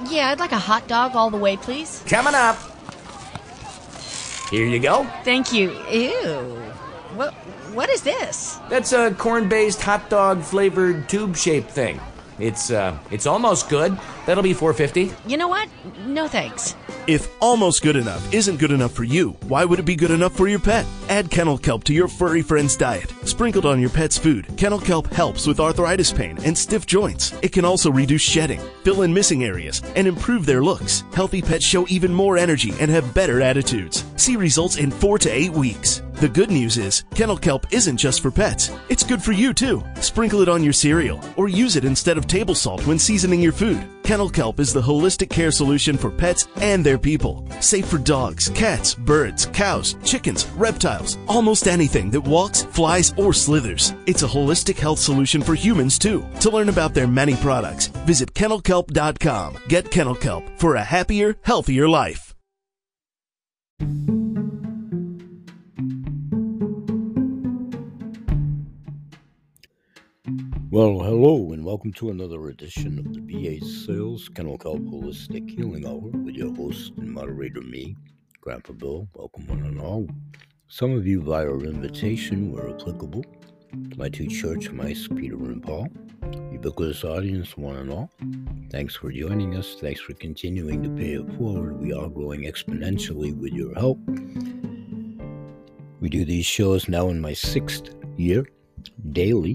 Yeah, I'd like a hot dog all the way, please. Coming up. Here you go. Thank you. Ew. What is this? That's a corn-based hot dog flavored tube-shaped thing. It's almost good. That'll be $4.50. You know what? No thanks. If almost good enough isn't good enough for you, why would it be good enough for your pet? Add kennel kelp to your furry friend's diet. Sprinkled on your pet's food, kennel kelp helps with arthritis pain and stiff joints. It can also reduce shedding, fill in missing areas, and improve their looks. Healthy pets show even more energy and have better attitudes. See results in 4 to 8 weeks. The good news is, kennel kelp isn't just for pets. It's good for you too. Sprinkle it on your cereal or use it instead of table salt when seasoning your food. Kennel kelp is the holistic care solution for pets and their people. Safe for dogs, cats, birds, cows, chickens, reptiles, almost anything that walks, flies, or slithers. It's a holistic health solution for humans too. To learn about their many products, visit kennelkelp.com. Get Kennel Kelp for a happier, healthier life. Well, hello, and welcome to another edition of the BA Sales Kennel Kelp Holistic Healing Hour with your host and moderator, me, Grandpa Bill. Welcome one and all. Some of you via invitation were applicable to my two church mice, Peter and Paul. Ubiquitous audience, one and all. Thanks for joining us. Thanks for continuing to pay it forward. We are growing exponentially with your help. We do these shows now in my 6th year, daily.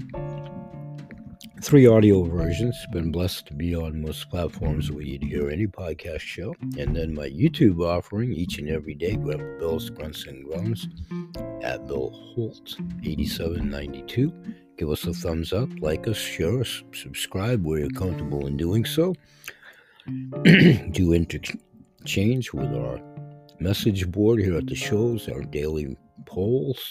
3 audio versions. Been blessed to be on most platforms where you'd hear any podcast show. And then my YouTube offering each and every day, Grandpa Bill's Grunts and Groans at Bill Holt 8792. Give us a thumbs up, like us, share us, subscribe where you're comfortable in doing so. Do interchange with our message board here at the shows, our daily polls.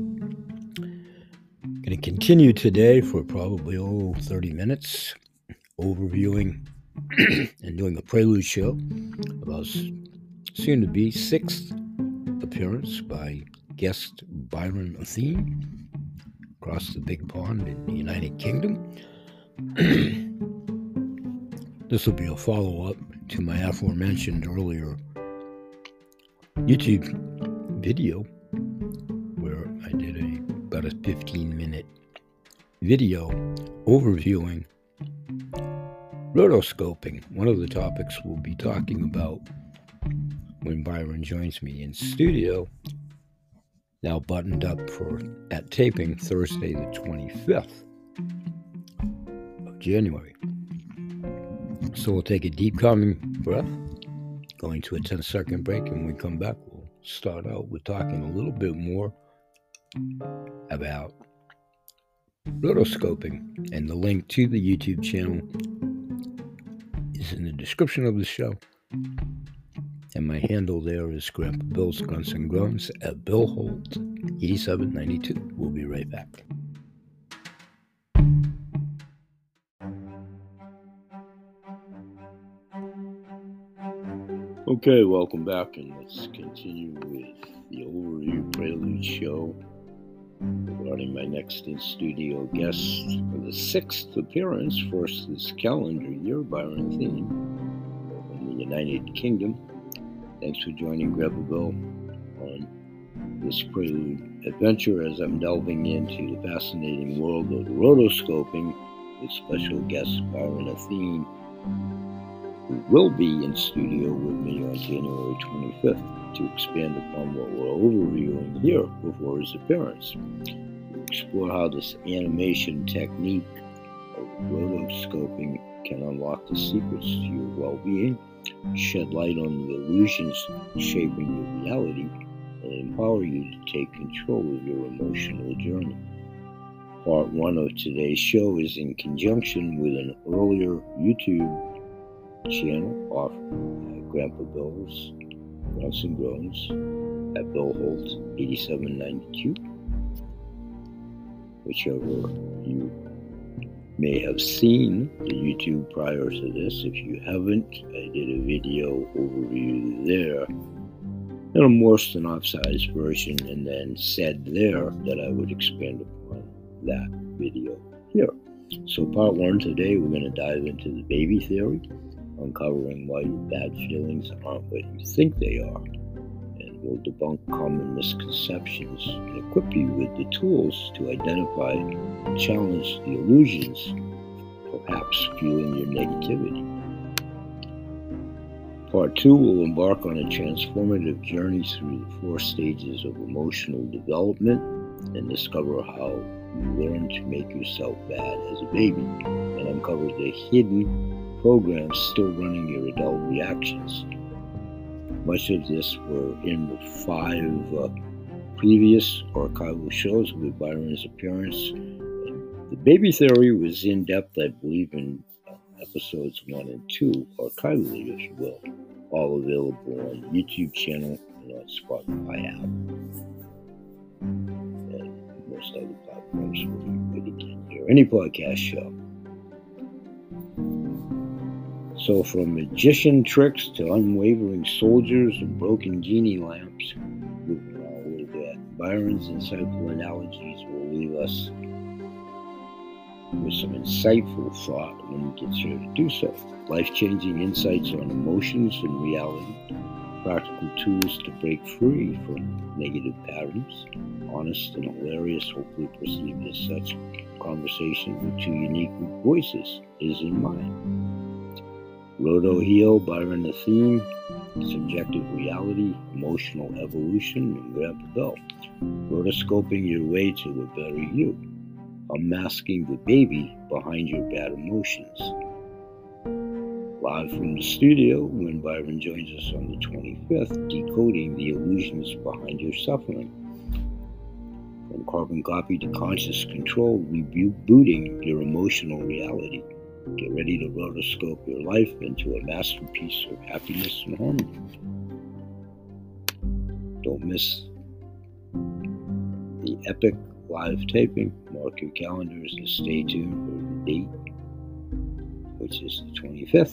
Going to continue today for probably 30 minutes, overviewing and doing a prelude show about soon-to-be 6th appearance by guest Byron Athene across the big pond in the United Kingdom. This will be a follow-up to my aforementioned earlier YouTube video where I did about a 15-minute video overviewing rotoscoping. One of the topics we'll be talking about when Byron joins me in studio, now buttoned up at taping Thursday the 25th of January. So we'll take a deep calming breath, going to a 10-second break, and when we come back, we'll start out with talking a little bit more about rotoscoping, and the link to the YouTube channel is in the description of the show, and my handle there is Grandpa Bill's Grunts and Groans at Bill Holt 8792. We'll be right back. Okay, welcome back, and let's continue with the overview prelude show regarding my next in-studio guest for the 6th appearance, first this calendar year, Byron Athene in the United Kingdom. Thanks for joining Grandpa Bill on this prelude adventure as I'm delving into the fascinating world of rotoscoping with special guest Byron Athene, who will be in studio with me on January 25th. To expand upon what we're overviewing here before his appearance. We'll explore how this animation technique of rotoscoping can unlock the secrets to your well-being, shed light on the illusions shaping your reality, and empower you to take control of your emotional journey. Part 1 of today's show is in conjunction with an earlier YouTube channel offered Grandpa Bill's Grunts and Groans at Bill Holt 8792. Whichever you may have seen the YouTube prior to this. If you haven't, I did a video overview there in a more synopsized version, and then said there that I would expand upon that video here. So part 1 today, we're going to dive into the baby theory uncovering why your bad feelings aren't what you think they are, and will debunk common misconceptions and equip you with the tools to identify and challenge the illusions perhaps fueling your negativity. Part 2 will embark on a transformative journey through the 4 stages of emotional development and discover how you learn to make yourself bad as a baby and uncover the hidden programs still running your adult reactions. Much of this were in the 5 previous archival shows with Byron's appearance. The baby theory was in depth, I believe, in episodes 1 and 2, archivally, if you will, all available on YouTube channel and on Spotify app and most other platforms where you can hear any podcast show. So from magician tricks to unwavering soldiers and broken genie lamps, moving around a little bit, Byron's insightful analogies will leave us with some insightful thought when he gets here to do so. Life-changing insights on emotions and reality, practical tools to break free from negative patterns, honest and hilarious, hopefully perceived as such, conversation with 2 unique voices is in mind. Roto Heal, Byron the Theme, Subjective Reality, Emotional Evolution, and Grandpa Bill. Rotoscoping your way to a better you. Unmasking the baby behind your bad emotions. Live from the studio, when Byron joins us on the 25th, decoding the illusions behind your suffering. From carbon copy to conscious control, rebooting your emotional reality. Get ready to rotoscope your life into a masterpiece of happiness and harmony. Don't miss the epic live taping. Mark your calendars and stay tuned for the date, which is the 25th.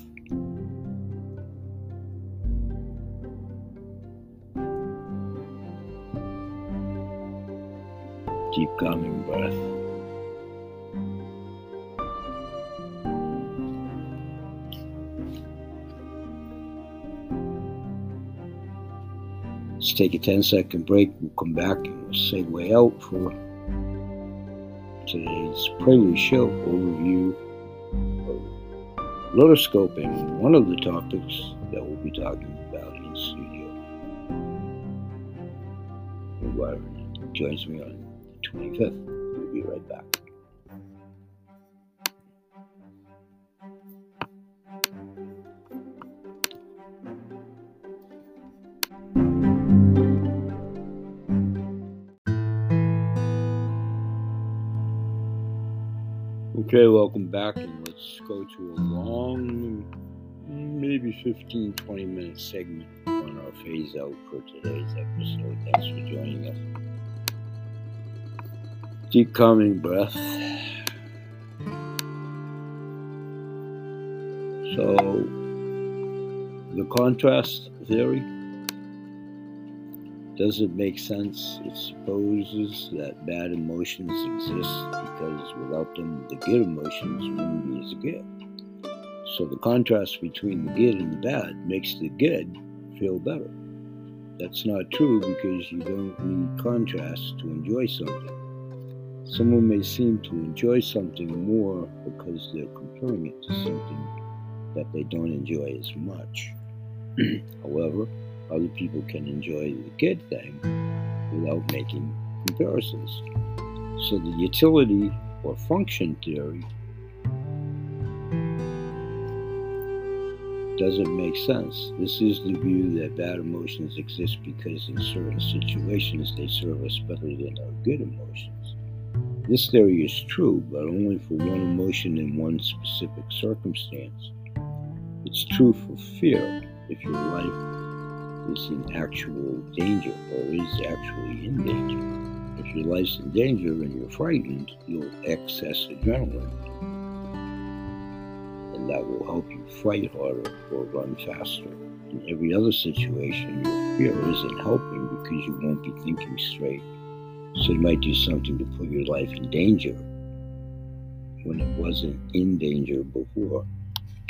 Deep calming breath. Let's take a 10-second break. We'll come back and we'll segue out for today's Prelude Show overview of rotoscoping, one of the topics that we'll be talking about in studio. Byron joins me on the 25th. We'll be right back. Okay, welcome back, and let's go to a long, maybe 15-20 minute segment on our phase out for today's episode. Thanks for joining us. Deep calming breath. So, the contrast theory, does it make sense? It supposes that bad emotions exist because without them, the good emotions wouldn't be as good. So the contrast between the good and the bad makes the good feel better. That's not true because you don't need contrast to enjoy something. Someone may seem to enjoy something more because they're comparing it to something that they don't enjoy as much. However, other people can enjoy the good thing without making comparisons. So the utility or function theory doesn't make sense. This is the view that bad emotions exist because in certain situations they serve us better than our good emotions. This theory is true, but only for one emotion in one specific circumstance. It's true for fear if your life is in actual danger or is actually in danger. If your life's in danger and you're frightened, you'll access adrenaline. And that will help you fight harder or run faster. In every other situation, your fear isn't helping because you won't be thinking straight. So you might do something to put your life in danger when it wasn't in danger before.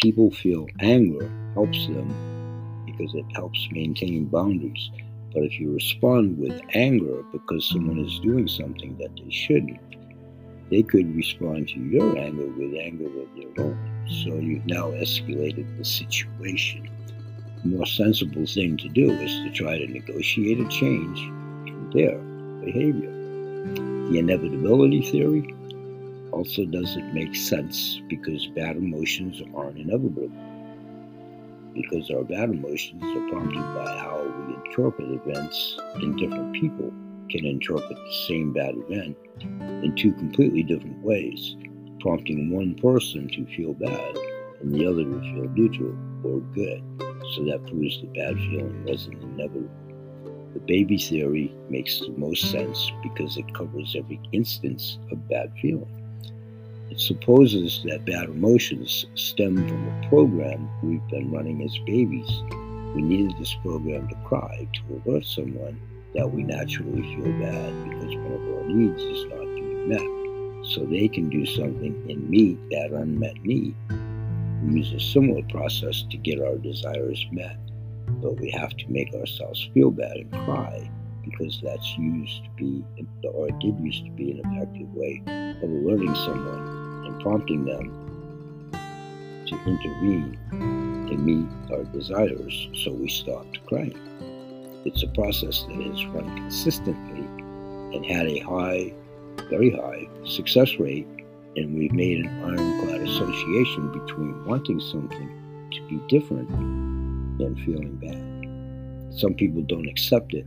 people feel anger helps them because it helps maintain boundaries. But if you respond with anger because someone is doing something that they shouldn't, they could respond to your anger with anger of their own. So you've now escalated the situation. The more sensible thing to do is to try to negotiate a change in their behavior. The inevitability theory also doesn't make sense because bad emotions aren't inevitable. Because our bad emotions are prompted by how we interpret events, and different people can interpret the same bad event in two completely different ways, prompting one person to feel bad and the other to feel neutral or good. So that proves the bad feeling wasn't inevitable. The baby theory makes the most sense because it covers every instance of bad feeling. It supposes that bad emotions stem from a program we've been running as babies. We needed this program to cry to alert someone that we naturally feel bad because one of our needs is not being met, so they can do something and meet that unmet need. We use a similar process to get our desires met, but we have to make ourselves feel bad and cry because that's used to be, or it did used to be, an effective way of alerting someone and prompting them to intervene to meet our desires, so we stopped crying. It's a process that has run consistently and had a high, very high success rate, and we've made an ironclad association between wanting something to be different and feeling bad. Some people don't accept it.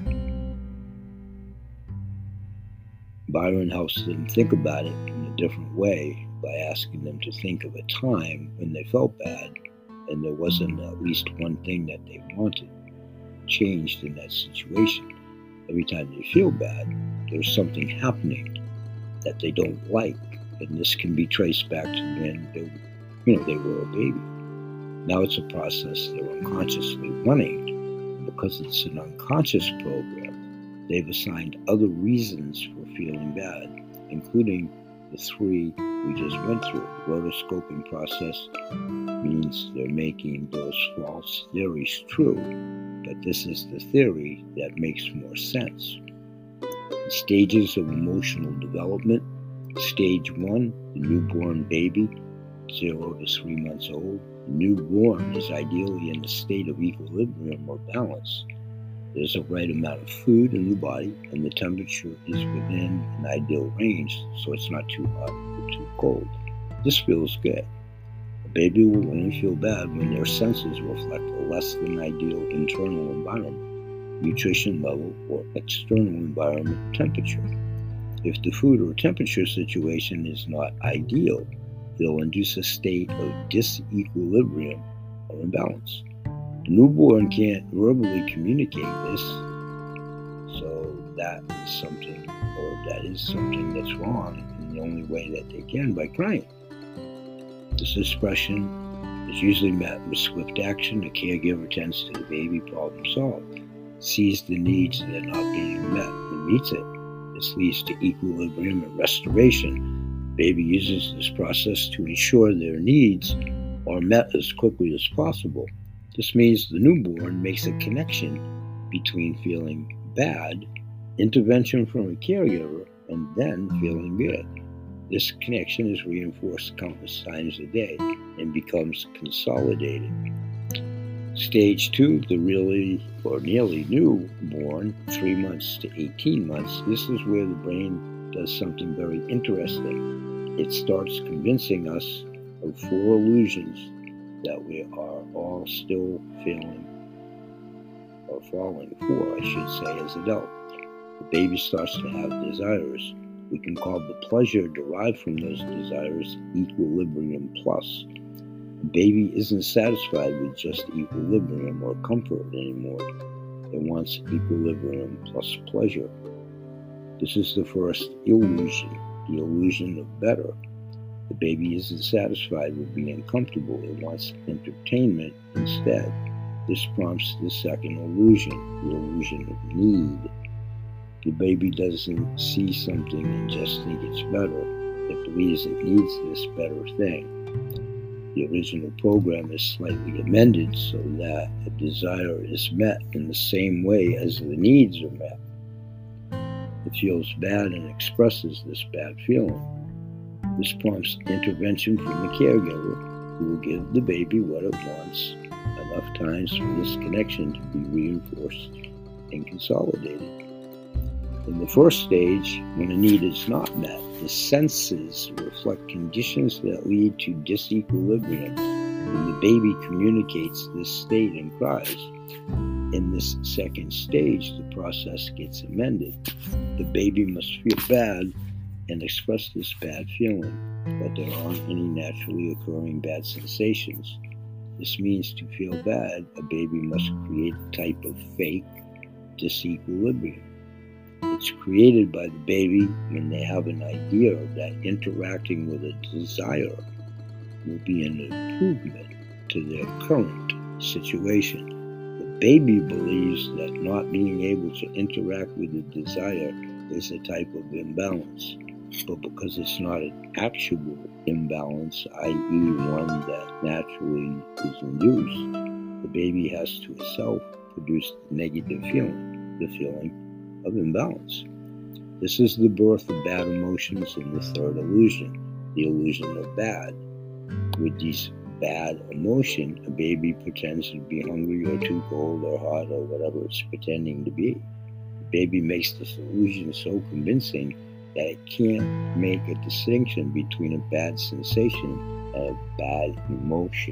Byron helps them think about it in a different way by asking them to think of a time when they felt bad and there wasn't at least one thing that they wanted changed in that situation. Every time they feel bad, there's something happening that they don't like, and this can be traced back to when they were a baby. Now it's a process they're unconsciously running, and because it's an unconscious program, they've assigned other reasons for feeling bad, including the three we just went through. The rotoscoping process means they're making those false theories true, but this is the theory that makes more sense. The stages of emotional development. Stage 1, the newborn baby, 0 to 3 months old. The newborn is ideally in a state of equilibrium or balance. There's a right amount of food in the body, and the temperature is within an ideal range, so it's not too hot or too cold. This feels good. A baby will only feel bad when their senses reflect a less than ideal internal environment, nutrition level, or external environment temperature. If the food or temperature situation is not ideal, it'll induce a state of disequilibrium or imbalance. The newborn can't verbally communicate this, so that is something that's wrong, and the only way that they can by crying. This expression is usually met with swift action. The caregiver tends to the baby, problem solved, sees the needs that are not being met and meets it. This leads to equilibrium and restoration. The baby uses this process to ensure their needs are met as quickly as possible. This means the newborn makes a connection between feeling bad, intervention from a caregiver, and then feeling good. This connection is reinforced countless times a day and becomes consolidated. Stage 2, the really or nearly newborn, 3 months to 18 months. This is where the brain does something very interesting. It starts convincing us of 4 illusions that we are all still feeling or falling for, I should say, as adults. The baby starts to have desires. We can call the pleasure derived from those desires equilibrium plus. The baby isn't satisfied with just equilibrium or comfort anymore. It wants equilibrium plus pleasure. This is the first illusion, the illusion of better. The baby isn't satisfied with being comfortable. It wants entertainment instead. This prompts the second illusion, the illusion of need. The baby doesn't see something and just think it's better. It believes it needs this better thing. The original program is slightly amended so that a desire is met in the same way as the needs are met. It feels bad and expresses this bad feeling. This prompts intervention from the caregiver, who will give the baby what it wants, enough times for this connection to be reinforced and consolidated. In the first stage, when a need is not met, the senses reflect conditions that lead to disequilibrium. When the baby communicates this state and cries, in this second stage, the process gets amended. The baby must feel bad and express this bad feeling, but there aren't any naturally occurring bad sensations. This means to feel bad, a baby must create a type of fake disequilibrium. It's created by the baby when they have an idea that interacting with a desire will be an improvement to their current situation. The baby believes that not being able to interact with the desire is a type of imbalance, but because it's not an actual imbalance, i.e. one that naturally is induced, the baby has to itself produce the negative feeling, the feeling of imbalance. This is the birth of bad emotions in the third illusion, the illusion of bad. With these bad emotion, a baby pretends to be hungry or too cold or hot or whatever it's pretending to be. The baby makes this illusion so convincing that it can't make a distinction between a bad sensation and a bad emotion.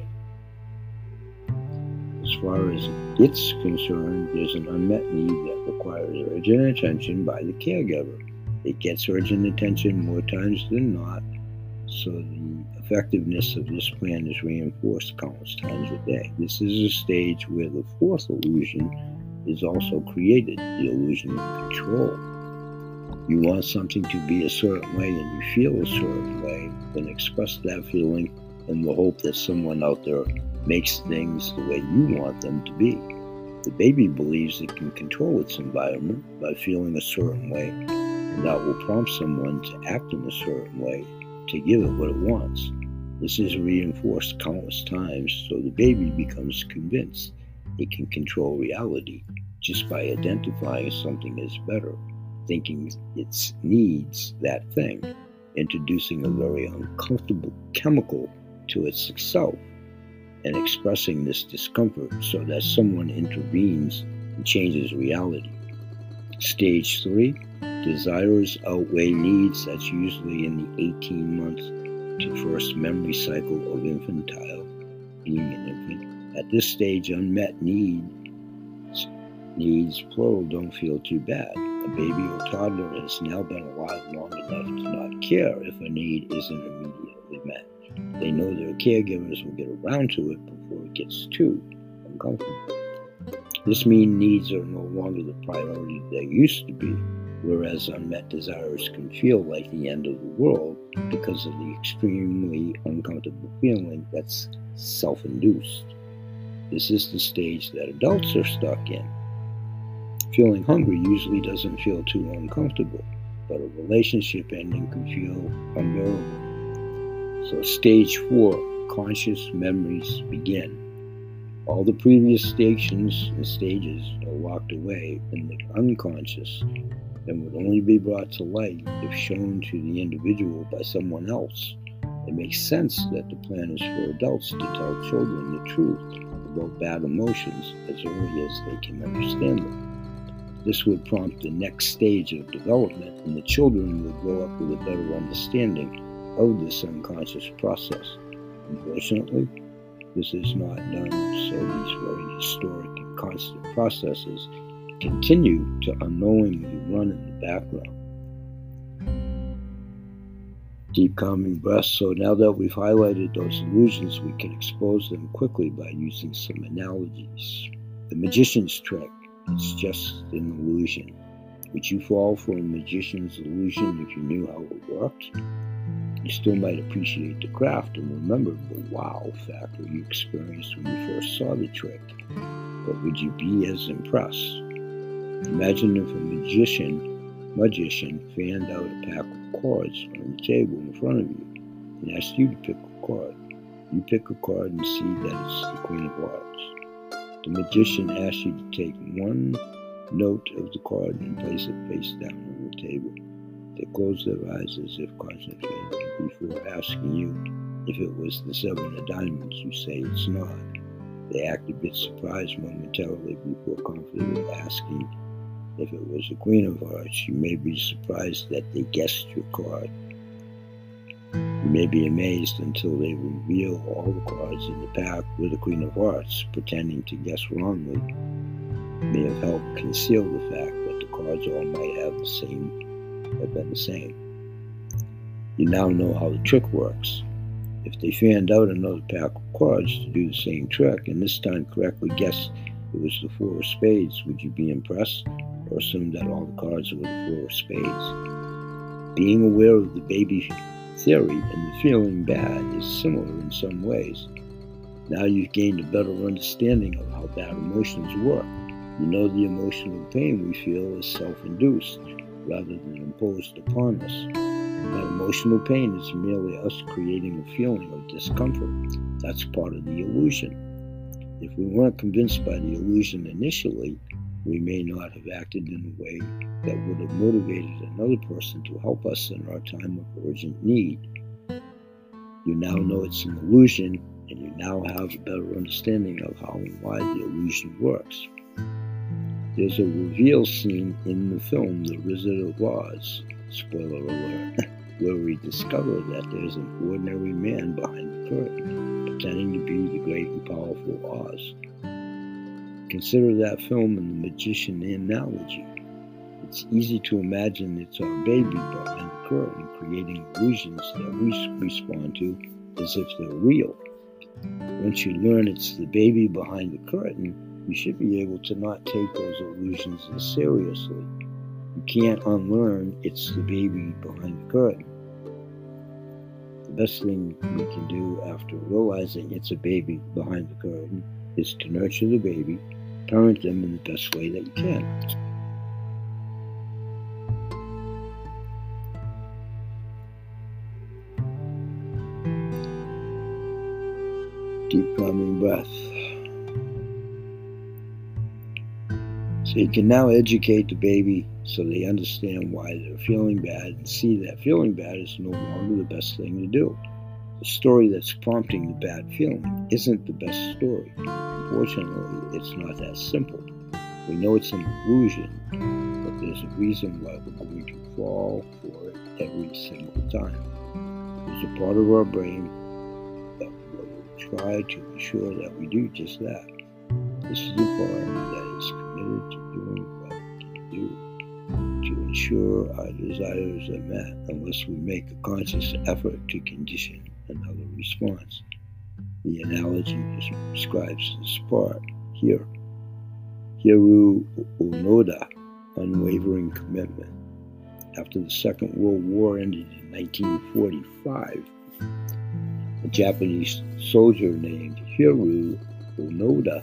As far as it's concerned, there's an unmet need that requires urgent attention by the caregiver. It gets urgent attention more times than not, so the effectiveness of this plan is reinforced countless times a day. This is a stage where the fourth illusion is also created, the illusion of control. You want something to be a certain way and you feel a certain way, then express that feeling in the hope that someone out there makes things the way you want them to be. The baby believes it can control its environment by feeling a certain way, and that will prompt someone to act in a certain way to give it what it wants. This is reinforced countless times, so the baby becomes convinced it can control reality just by identifying something as better, thinking it needs that thing, introducing a very uncomfortable chemical to its self, and expressing this discomfort so that someone intervenes and changes reality. Stage 3, desires outweigh needs. That's usually in the 18-month to first memory cycle of infantile, being an infant. At this stage, unmet needs, plural, don't feel too bad. A baby or toddler has now been alive long enough to not care if a need isn't immediately met. They know their caregivers will get around to it before it gets too uncomfortable. This means needs are no longer the priority they used to be, whereas unmet desires can feel like the end of the world because of the extremely uncomfortable feeling that's self-induced. This is the stage that adults are stuck in. Feeling hungry usually doesn't feel too uncomfortable, but a relationship ending can feel unbearable. So stage 4, conscious memories begin. All the previous stages are locked away in the unconscious and would only be brought to light if shown to the individual by someone else. It makes sense that the plan is for adults to tell children the truth about bad emotions as early as they can understand them. This would prompt the next stage of development, and the children would grow up with a better understanding of this unconscious process. Unfortunately, this is not done, so these very historic and constant processes continue to unknowingly run in the background. Deep calming breaths. So now that we've highlighted those illusions, we can expose them quickly by using some analogies. The magician's trick, it's just an illusion. Would you fall for a magician's illusion if you knew how it worked? You still might appreciate the craft and remember the wow factor you experienced when you first saw the trick, but would you be as impressed? Imagine if a magician fanned out a pack of cards on the table in front of you and asked you to pick a card. You pick a card and see that it's the Queen of Hearts. The magician asks you to take one note of the card and place it face down on the table. They close their eyes as if concentrating. Before asking you if it was the Seven of Diamonds, you say it's not. They act a bit surprised momentarily before confidently asking if it was the Queen of Hearts. You may be surprised that they guessed your card. You may be amazed until they reveal all the cards in the pack with the Queen of Hearts. Pretending to guess wrongly may have helped conceal the fact that the cards all might have been the same. You now know how the trick works. If they fanned out another pack of cards to do the same trick, and this time correctly guessed it was the Four of Spades, would you be impressed, or assume that all the cards were the Four of Spades? Being aware of the baby theory and the feeling bad is similar in some ways. Now you've gained a better understanding of how bad emotions work. You know the emotional pain we feel is self-induced rather than imposed upon us. That emotional pain is merely us creating a feeling of discomfort. That's part of the illusion. If we weren't convinced by the illusion initially, we may not have acted in a way that would have motivated another person to help us in our time of urgent need. You now know it's an illusion, and you now have a better understanding of how and why the illusion works. There's a reveal scene in the film The Wizard of Oz, spoiler alert, where we discover that there's an ordinary man behind the curtain, pretending to be the great and powerful Oz. Consider that film and the magician analogy. It's easy to imagine it's our baby behind the curtain, creating illusions that we respond to as if they're real. Once you learn it's the baby behind the curtain, you should be able to not take those illusions as seriously. You can't unlearn it's the baby behind the curtain. The best thing we can do after realizing it's a baby behind the curtain is to nurture the baby, parent them in the best way that you can. Deep calming breath. So you can now educate the baby so they understand why they're feeling bad and see that feeling bad is no longer the best thing to do. The story that's prompting the bad feeling isn't the best story. Unfortunately, it's not that simple. We know it's an illusion, but there's a reason why we're going to fall for it every single time. There's a part of our brain that will try to ensure that we do just that. This is the part that is committed to doing what we can do to ensure our desires are met unless we make a conscious effort to condition another response. The analogy describes this part here. Hiroo Onoda, unwavering commitment. After the Second World War ended in 1945, a Japanese soldier named Hiroo Onoda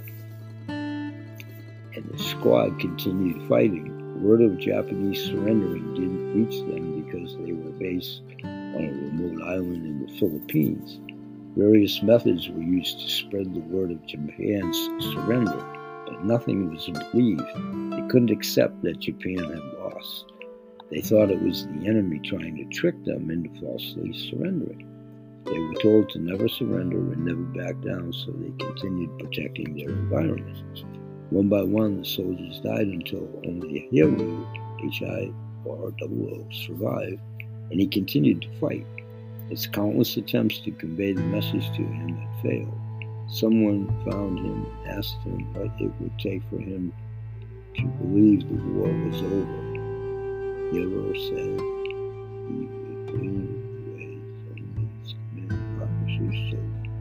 and his squad continued fighting. Word of Japanese surrendering didn't reach them because they were based on a remote island in the Philippines. Various methods were used to spread the word of Japan's surrender, but nothing was believed. They couldn't accept that Japan had lost. They thought it was the enemy trying to trick them into falsely surrendering. They were told to never surrender and never back down, so they continued protecting their environment. One by one, the soldiers died until only Hiroo, H-I-R-O-O, survived, and he continued to fight. His countless attempts to convey the message to him had failed. Someone found him and asked him what it would take for him to believe the war was over. Hiroo said he would bring the way only his commanding officers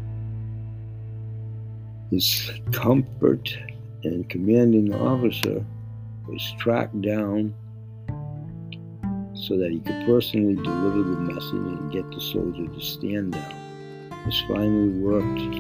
so. His comfort and commanding officer was tracked down so that he could personally deliver the message and get the soldier to stand down. This finally worked.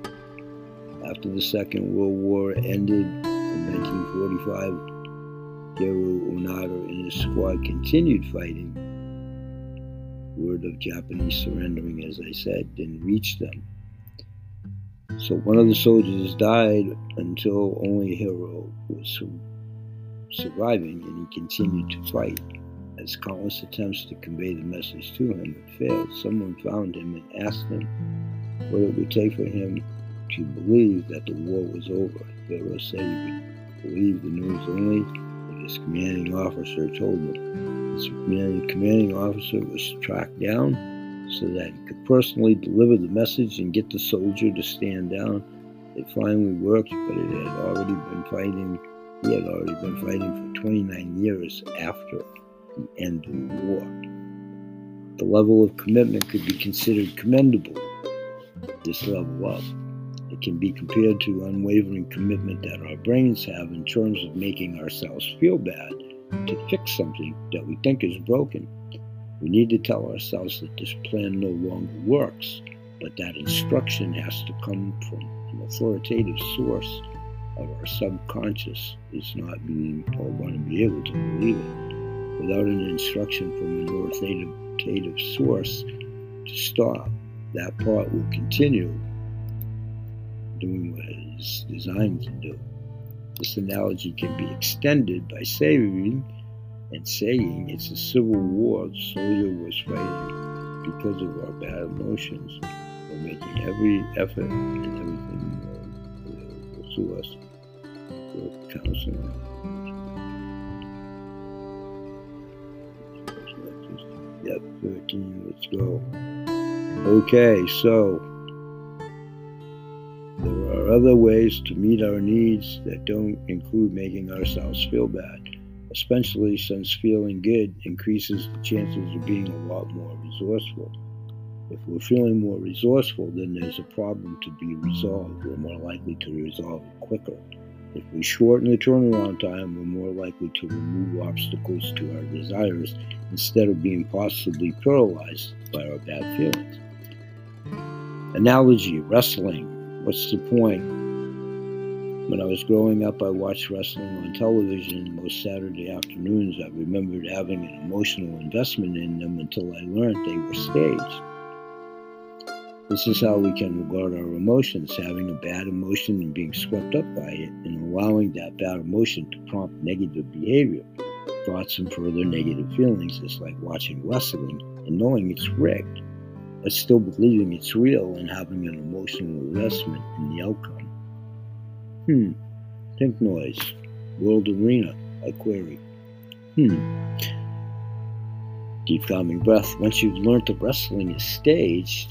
After the Second World War ended in 1945, Hiro Onada and his squad continued fighting. Word of Japanese surrendering, as I said, didn't reach them. So one of the soldiers died until only Hiro was surviving, and he continued to fight. As countless attempts to convey the message to him had failed, someone found him and asked him what it would take for him to believe that the war was over. Hiro said he would believe the news only if his commanding officer told him. His commanding officer was tracked down so that he could personally deliver the message and get the soldier to stand down. It finally worked, but he had already been fighting for 29 years after the end of the war. The level of commitment could be considered commendable. This level up. It can be compared to unwavering commitment that our brains have in terms of making ourselves feel bad to fix something that we think is broken. We need to tell ourselves that this plan no longer works, but that instruction has to come from an authoritative source of our subconscious is not being or going to be able to believe it. Without an instruction from an authoritative source to stop, that part will continue doing what it is designed to do. This analogy can be extended by saying it's a civil war the soldier was fighting because of our bad emotions. We're making every effort and everything available to us for counseling. Yep, 13, let's go. Okay, so there are other ways to meet our needs that don't include making ourselves feel bad, especially since feeling good increases the chances of being a lot more resourceful. If we're feeling more resourceful, then there's a problem to be resolved. We're more likely to resolve it quicker. If we shorten the turnaround time, we're more likely to remove obstacles to our desires instead of being possibly paralyzed by our bad feelings. Analogy, wrestling. What's the point? When I was growing up, I watched wrestling on television most Saturday afternoons. I remembered having an emotional investment in them until I learned they were staged. This is how we can regard our emotions, having a bad emotion and being swept up by it, and allowing that bad emotion to prompt negative behavior. Thoughts and further negative feelings is like watching wrestling and knowing it's rigged, but still believing it's real and having an emotional investment in the outcome. Think noise. World Arena, I query. Deep calming breath. Once you've learned that wrestling is staged,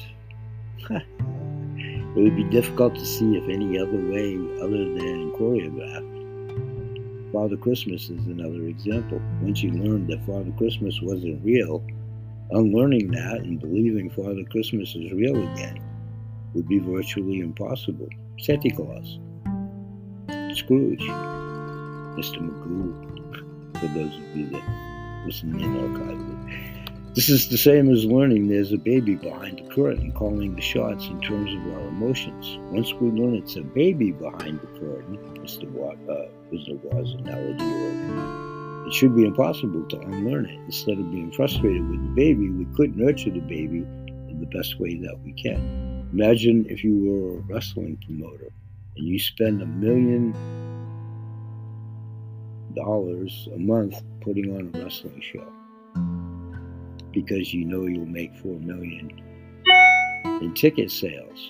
it would be difficult to see if any other way other than choreographed. Father Christmas is another example. Once you learned that Father Christmas wasn't real, unlearning that and believing Father Christmas is real again would be virtually impossible. Santa Claus, Scrooge, Mr. Magoo, for those of you that listen in archively. This is the same as learning there's a baby behind the curtain calling the shots in terms of our emotions. Once we learn it's a baby behind the curtain, Mr. Waz's analogy, it should be impossible to unlearn it. Instead of being frustrated with the baby, we could nurture the baby in the best way that we can. Imagine if you were a wrestling promoter and you spend $1 million a month putting on a wrestling show, because you know you'll make $4 million in ticket sales.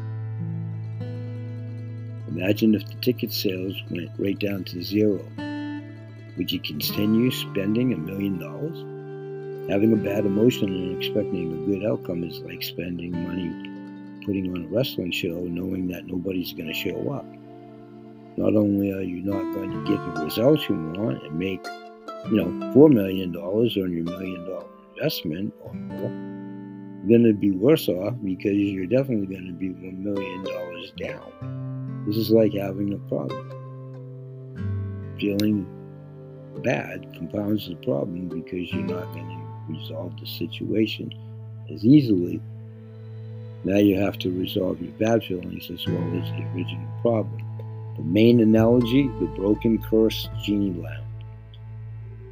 Imagine if the ticket sales went right down to zero. Would you continue spending $1 million? Having a bad emotion and expecting a good outcome is like spending money putting on a wrestling show knowing that nobody's going to show up. Not only are you not going to get the results you want and make, $4 million on your $1 million investment or more, you're going to be worse off because you're definitely going to be $1 million down. This is like having a problem. Feeling bad compounds the problem because you're not going to resolve the situation as easily. Now you have to resolve your bad feelings as well as the original problem. The main analogy, the broken, cursed genie lamp.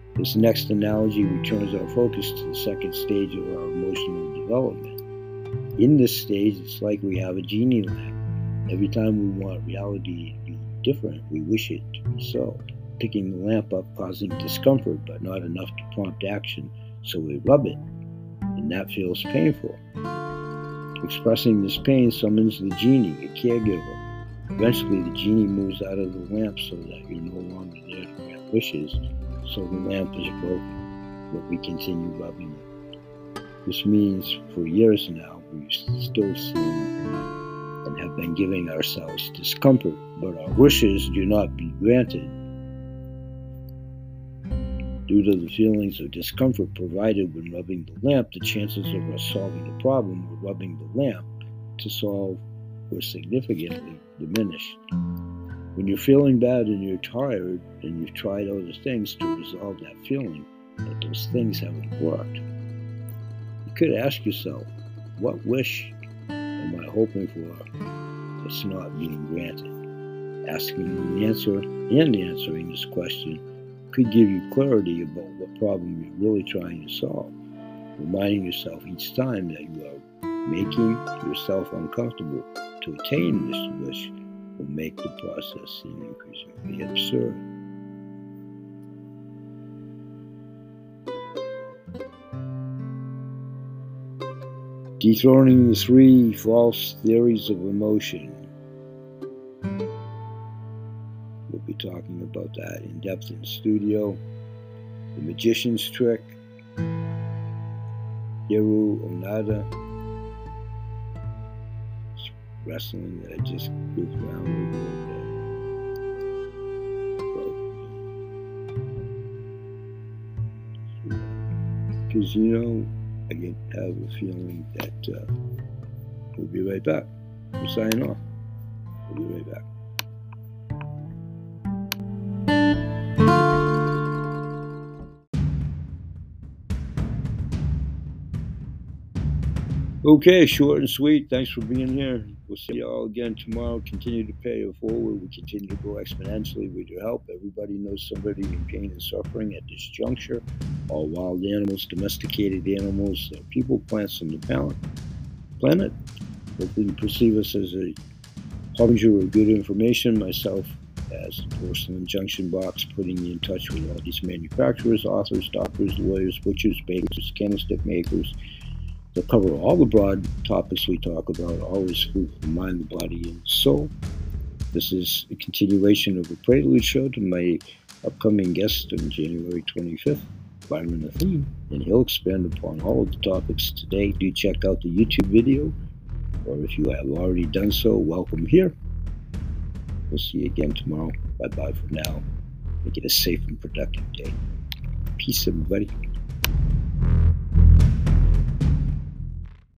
This next analogy returns our focus to the second stage of our emotional development. In this stage, it's like we have a genie lamp. Every time we want reality to be different, we wish it to be so. Picking the lamp up causing discomfort, but not enough to prompt action, so we rub it, and that feels painful. Expressing this pain summons the genie, a caregiver. Eventually, the genie moves out of the lamp so that you're no longer there to grant wishes, so the lamp is broken, but we continue rubbing it. This means for years now, we've still seen and have been giving ourselves discomfort, but our wishes do not be granted. Due to the feelings of discomfort provided when rubbing the lamp, the chances of us solving the problem with rubbing the lamp to solve were significantly diminished. When you're feeling bad and you're tired and you've tried other things to resolve that feeling, but those things haven't worked, you could ask yourself, what wish am I hoping for that's not being granted? Asking the answer and answering this question could give you clarity about what problem you're really trying to solve. Reminding yourself each time that you are making yourself uncomfortable to attain this wish will make the process seem increasingly absurd. Dethroning the 3 false theories of emotion. We'll be talking about that in depth in the studio. The Magician's Trick, Hiro Onoda, wrestling that I just goofed around with. Because, I have a feeling that we'll be right back. We'll sign off. We'll be right back. Okay, short and sweet. Thanks for being here. We'll see you all again tomorrow. Continue to pay it forward. We continue to grow exponentially with your help. Everybody knows somebody in pain and suffering at this juncture. All wild animals, domesticated animals, people, plants, and the planet. Hopefully you perceive us as a harbinger of good information. Myself as the porcelain junction box, putting you in touch with all these manufacturers, authors, doctors, lawyers, butchers, bakers, candlestick makers, that cover all the broad topics we talk about, always food for the mind, the body, and the soul. This is a continuation of a prelude show to my upcoming guest on January 25th, Byron Athene, and he'll expand upon all of the topics today. Do check out the YouTube video, or if you have already done so, welcome here. We'll see you again tomorrow. Bye-bye for now. Make it a safe and productive day. Peace, everybody.